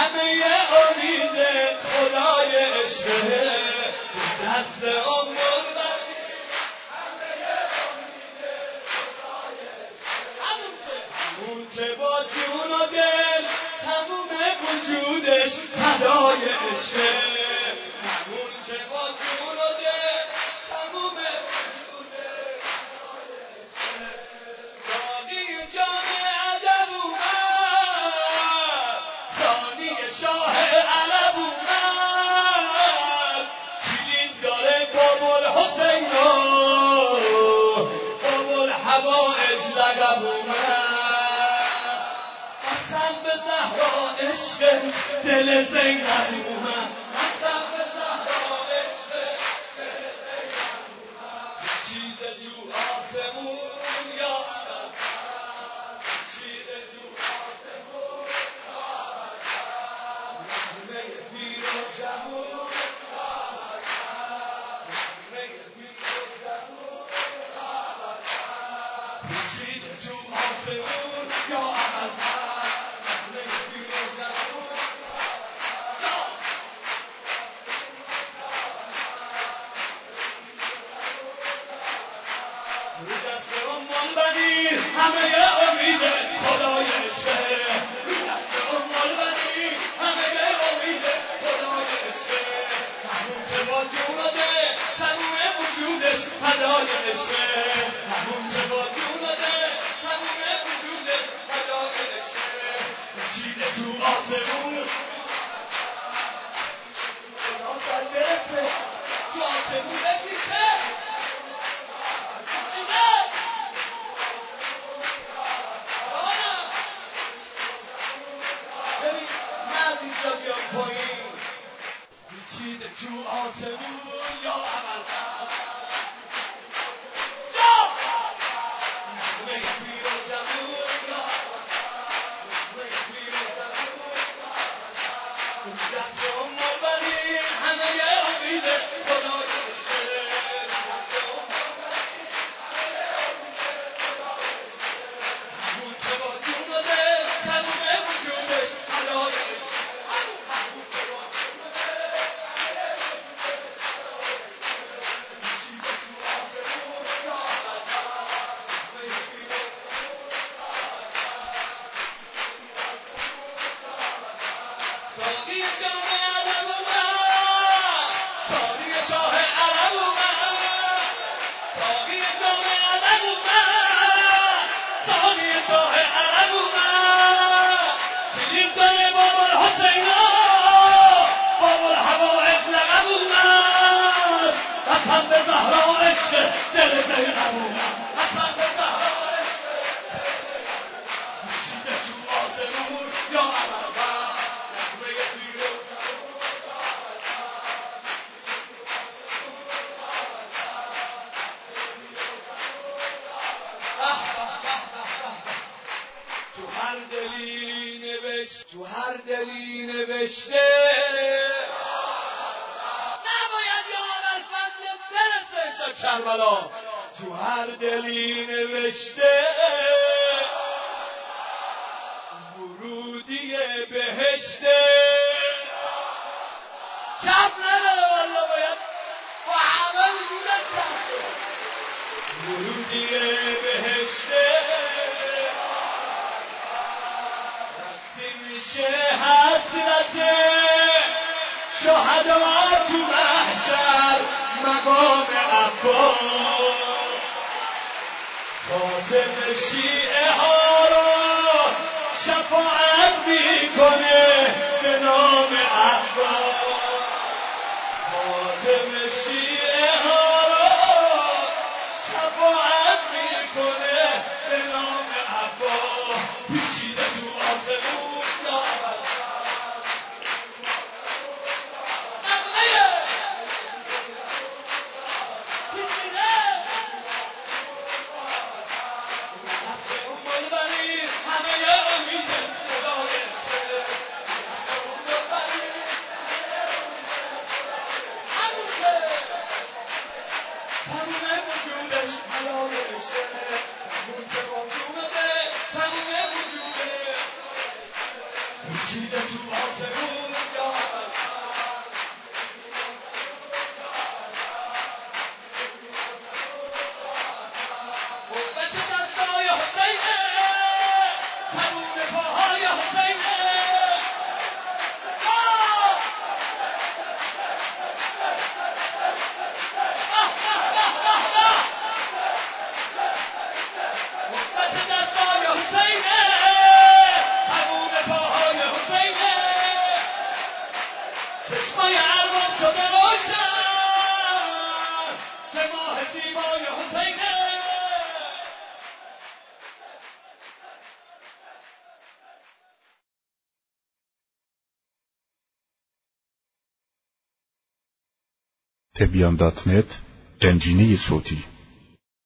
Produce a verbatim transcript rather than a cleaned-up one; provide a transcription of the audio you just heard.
همه امید خدای عشقه دست ام البنین همه امید خدای عشقه همون که با جون و دل تموم وجودش فدای عشقه همون که با جون و دل تموم وجودش فدای عشقه ساقی جام ادب اومد ثانی شاه علب اومد کلید داره باب الحسین و باب الحوائج لقب اومد قسم به زهرا عشق دل زینب اومد قسم به زهرا عشق دل زینب اومد چیز جو آسمون یا عبد چیز جو آسمون یا عبد نغمه پیر و جوون یا عبد نغمه پیر و جوون یا عبد چیز جو آسمون یا عبد همه امید خدای عشقه دست ام البنین همه امید خدای عشقه همون که با جون و دل تموم وجودش فدای عشقه همون که با جون و دل تموم وجودش فدای عشقه چیز تو آسمون خدا سر برسه تو آسمون بپیچه پیچیده تو آسمون یا عملقرد جا نغمه پیر و جوون یا عملقرد نغمه پیر و جوون یا عملقرد دست ام البنین همه امید خدای عشقه دست ام البنین همه امید خدای عشقه همون که با جون و دل تموم وجودش فدای عشقه همون که با جون و دل ساقی جام ادب اومد ثانی شاه علب اومد ساقی جام ادب اومد ثانی شاه علب اومد کلید داره باب الحسین باب الحوائج لقب اومد قسم به زهرا عشق دل زینب اومد قسم به زهرا عشق دل زینب اومد پیچیده تو آسمون یا عملقرد تو هر دلی نوشت تو هر دلی نوشته نباید یار الفضل برسه کربلا تو هر دلی نوشته ورودی بهشته کف نداره والا باید با همه وجودت کف ورودی بهشته میشه حسرت شهدا تو محشر مقام عباس خاتم شیعه ها رو شفاعت میکنه به نام عباس خاتم شیعه ها رو شفاعت میکنه به نام عباس پیچیده تو آسمون همون که تبیان دات نت، گنجینه صوتی.